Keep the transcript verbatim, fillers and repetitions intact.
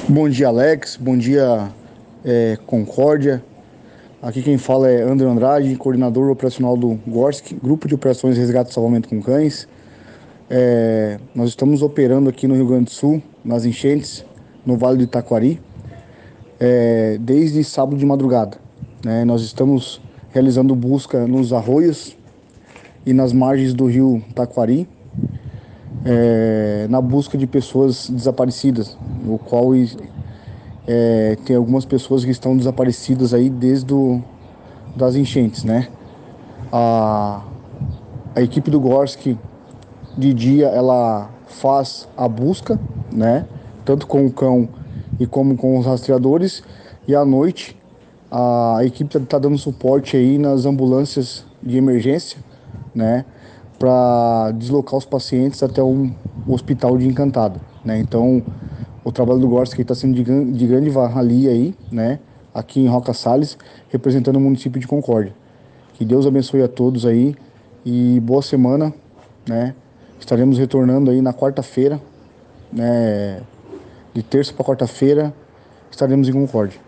Bom dia, Alex. Bom dia, é, Concórdia. Aqui quem fala é André Andrade, coordenador operacional do GORSC, Grupo de Operações de Resgate e Salvamento com Cães. É, nós estamos operando aqui no Rio Grande do Sul, nas enchentes, no Vale do Itaquari, é, desde sábado de madrugada, né? Nós estamos realizando busca nos arroios e nas margens do rio Taquari, é, na busca de pessoas desaparecidas, o qual é, tem algumas pessoas que estão desaparecidas aí desde o, das enchentes, né? A, a equipe do Gorsk de dia ela faz a busca, né? Tanto com o cão e como com os rastreadores. E à noite a equipe está dando suporte aí nas ambulâncias de emergência, né? Para deslocar os pacientes até um hospital de Encantado, né? Então o trabalho do Gorsk está sendo de, gran- de grande valia aí, né? Aqui em Roca Salles, representando o município de Concórdia. Que Deus abençoe a todos aí e boa semana, né? Estaremos retornando aí na quarta-feira, né? De terça para quarta-feira, estaremos em Concórdia.